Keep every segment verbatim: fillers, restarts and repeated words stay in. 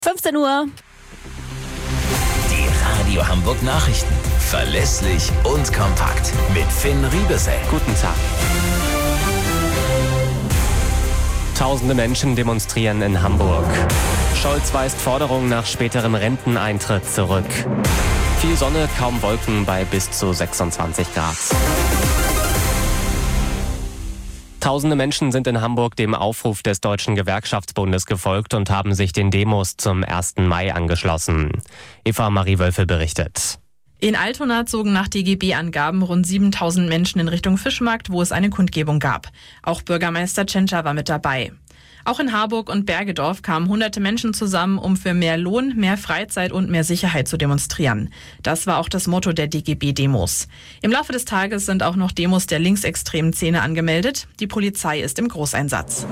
fünfzehn Uhr. Die Radio Hamburg Nachrichten. Verlässlich und kompakt. Mit Finn Riebesell. Guten Tag. Tausende Menschen demonstrieren in Hamburg. Scholz weist Forderungen nach späterem Renteneintritt zurück. Viel Sonne, kaum Wolken bei bis zu sechsundzwanzig Grad. Tausende Menschen sind in Hamburg dem Aufruf des Deutschen Gewerkschaftsbundes gefolgt und haben sich den Demos zum ersten Mai angeschlossen. Eva Marie Wölfe berichtet. In Altona zogen nach D G B-Angaben rund siebentausend Menschen in Richtung Fischmarkt, wo es eine Kundgebung gab. Auch Bürgermeister Tschentscher war mit dabei. Auch in Harburg und Bergedorf kamen hunderte Menschen zusammen, um für mehr Lohn, mehr Freizeit und mehr Sicherheit zu demonstrieren. Das war auch das Motto der D G B-Demos. Im Laufe des Tages sind auch noch Demos der linksextremen Szene angemeldet. Die Polizei ist im Großeinsatz.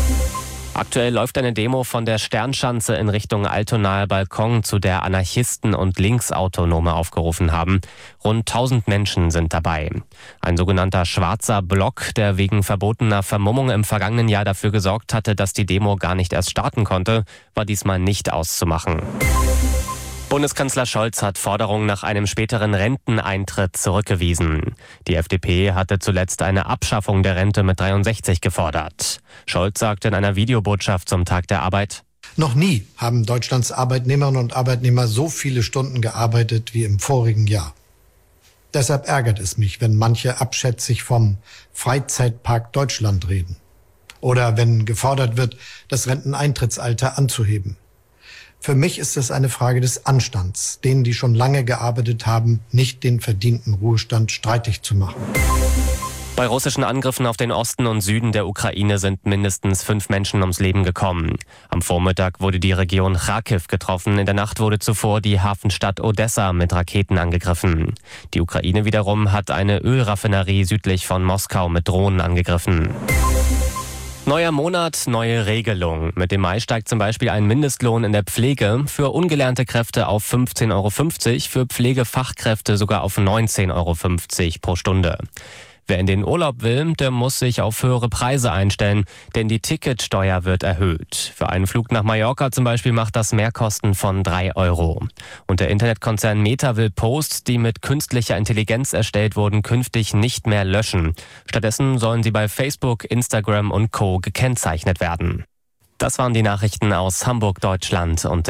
Aktuell läuft eine Demo von der Sternschanze in Richtung Altonaer Balkon, zu der Anarchisten und Linksautonome aufgerufen haben. Rund tausend Menschen sind dabei. Ein sogenannter schwarzer Block, der wegen verbotener Vermummung im vergangenen Jahr dafür gesorgt hatte, dass die Demo gar nicht erst starten konnte, war diesmal nicht auszumachen. Bundeskanzler Scholz hat Forderungen nach einem späteren Renteneintritt zurückgewiesen. Die F D P hatte zuletzt eine Abschaffung der Rente mit dreiundsechzig gefordert. Scholz sagte in einer Videobotschaft zum Tag der Arbeit: Noch nie haben Deutschlands Arbeitnehmerinnen und Arbeitnehmer so viele Stunden gearbeitet wie im vorigen Jahr. Deshalb ärgert es mich, wenn manche abschätzig vom Freizeitpark Deutschland reden. Oder wenn gefordert wird, das Renteneintrittsalter anzuheben. Für mich ist es eine Frage des Anstands, denen, die schon lange gearbeitet haben, nicht den verdienten Ruhestand streitig zu machen. Bei russischen Angriffen auf den Osten und Süden der Ukraine sind mindestens fünf Menschen ums Leben gekommen. Am Vormittag wurde die Region Charkiw getroffen. In der Nacht wurde zuvor die Hafenstadt Odessa mit Raketen angegriffen. Die Ukraine wiederum hat eine Ölraffinerie südlich von Moskau mit Drohnen angegriffen. Neuer Monat, neue Regelung. Mit dem Mai steigt zum Beispiel ein Mindestlohn in der Pflege für ungelernte Kräfte auf fünfzehn Euro fünfzig, für Pflegefachkräfte sogar auf neunzehn Euro fünfzig pro Stunde. Wer in den Urlaub will, der muss sich auf höhere Preise einstellen, denn die Ticketsteuer wird erhöht. Für einen Flug nach Mallorca zum Beispiel macht das Mehrkosten von drei Euro. Und der Internetkonzern Meta will Posts, die mit künstlicher Intelligenz erstellt wurden, künftig nicht mehr löschen. Stattdessen sollen sie bei Facebook, Instagram und Co. gekennzeichnet werden. Das waren die Nachrichten aus Hamburg, Deutschland und